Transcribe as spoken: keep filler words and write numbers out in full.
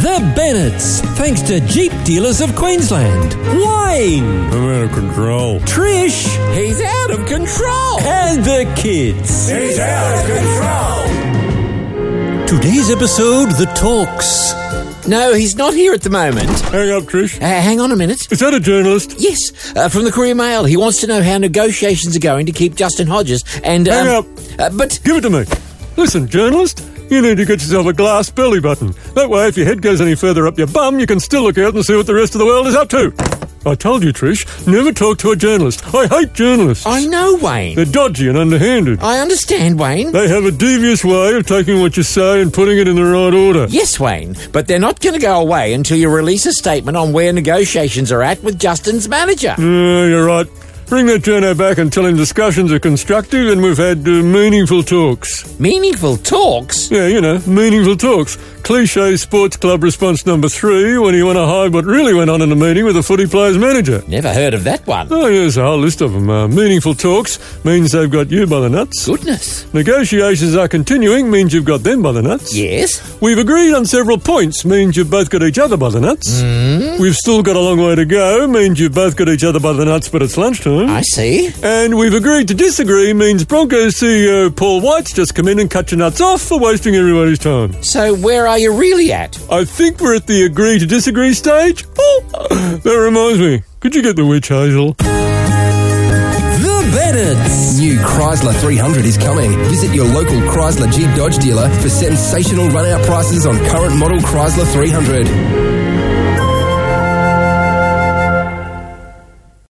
The Bennetts, thanks to Jeep Dealers of Queensland. Wayne. I'm out of control. Trish. He's out of control. And the kids. He's out of control. Today's episode, The Talks. No, he's not here at the moment. Hang up, Trish. Uh, hang on a minute. Is that a journalist? Yes, uh, from the Courier Mail. He wants to know how negotiations are going to keep Justin Hodges and... Um, Hang up. Uh, but... Give it to me. Listen, journalist, you need to get yourself a glass belly button. That way, if your head goes any further up your bum, you can still look out and see what the rest of the world is up to. I told you, Trish, never talk to a journalist. I hate journalists. I know, Wayne. They're dodgy and underhanded. I understand, Wayne. They have a devious way of taking what you say and putting it in the right order. Yes, Wayne, but they're not going to go away until you release a statement on where negotiations are at with Justin's manager. Yeah, you're right. Bring that journo back and tell him discussions are constructive and we've had uh, meaningful talks. Meaningful talks? Yeah, you know, meaningful talks. Cliché sports club response number three when you want to hide what really went on in the meeting with the footy player's manager. Never heard of that one. Oh, yeah, there's a whole list of them. Uh, meaningful talks means they've got you by the nuts. Goodness. Negotiations are continuing means you've got them by the nuts. Yes. We've agreed on several points means you've both got each other by the nuts. Mm. We've still got a long way to go means you've both got each other by the nuts, but it's lunchtime. I see. And we've agreed to disagree means Broncos C E O Paul White's just come in and cut your nuts off for wasting everybody's time. So where are you really at? I think we're at the agree to disagree stage. Oh, that reminds me. Could you get the witch hazel? The Bennetts. New Chrysler three hundred is coming. Visit your local Chrysler Jeep Dodge dealer for sensational run-out prices on current model Chrysler three hundred.